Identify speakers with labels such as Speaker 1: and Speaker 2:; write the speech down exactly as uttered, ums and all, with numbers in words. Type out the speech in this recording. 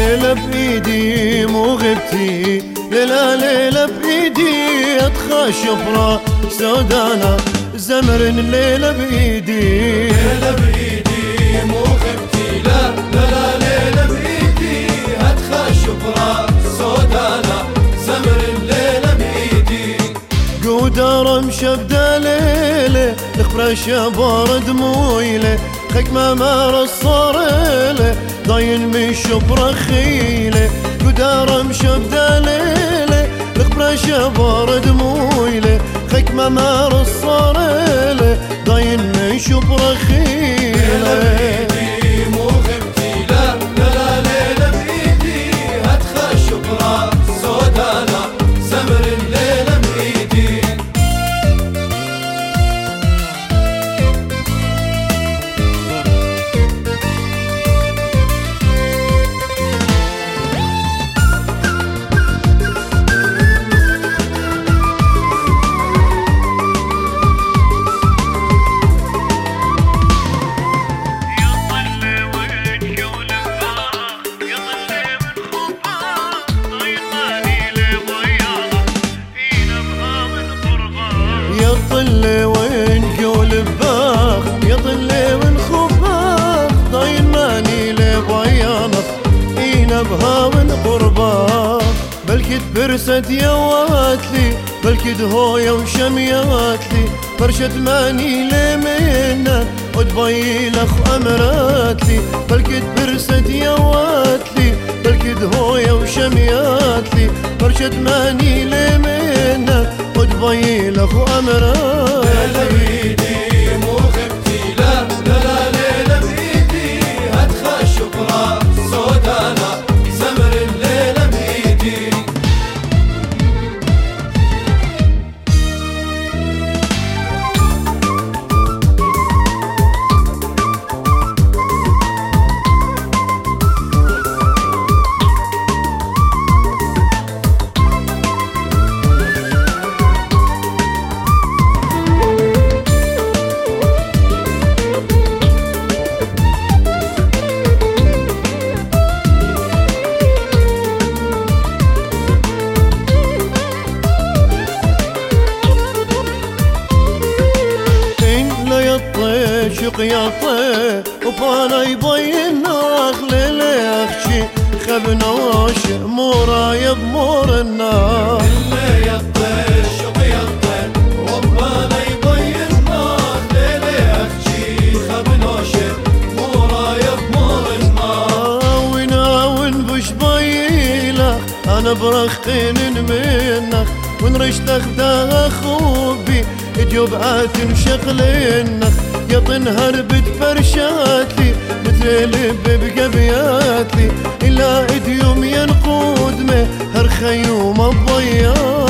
Speaker 1: ليلة بإيدي مو غبتي، ليلة ليلة بإيدي أدخى شبرا سودانا زمر الليلة بإيدي،
Speaker 2: ليلة بإيدي مو غبتي، لا لا لا ليلة بإيدي أدخى شبرا سودانا زمر الليلة بإيدي.
Speaker 1: قودر مشبدة ليلة الخبرة شبار دمويلة خيك ما مار الصارلة ضاين من شبرا خيلة. قودر مشبدة ليلة الخبرة شبار دمويلة خيك ما مار الصارلة ضاين من شبرا خيلة. يطل وين قول بباخ يطل وين خباخ ضاين ماني لبيانك اينا بها من قرباخ. بلكد برست يواتلي بلكد هويا وشمياتلي برشت ماني لمنا ودبي لخ امراتلي. بلكد برست يواتلي بلكد هويا وشمياتلي برشت ماني لمنا ودبي لخو امراتي.
Speaker 2: ليلة بإيدي مو غبتي، لا لا لا ليلة بإيدي أدخى شبرا سودانا زمر الليلة بإيدي.
Speaker 1: شق يطي وفانا يبين اخلي لي اخشي خبناش مورا يبمور النار.
Speaker 2: اللي يطي شق يطي وفانا يبين اخلي لي اخشي خبناش مورا يبمور النار.
Speaker 1: وناون بش بيلك انا برخين منك ونرشتك دا خوبي جبعات شغلينك يطنهر بتفرشاتلي مثل بقبياتلي إلا إديوم ينقود مهر خيوم الضيات.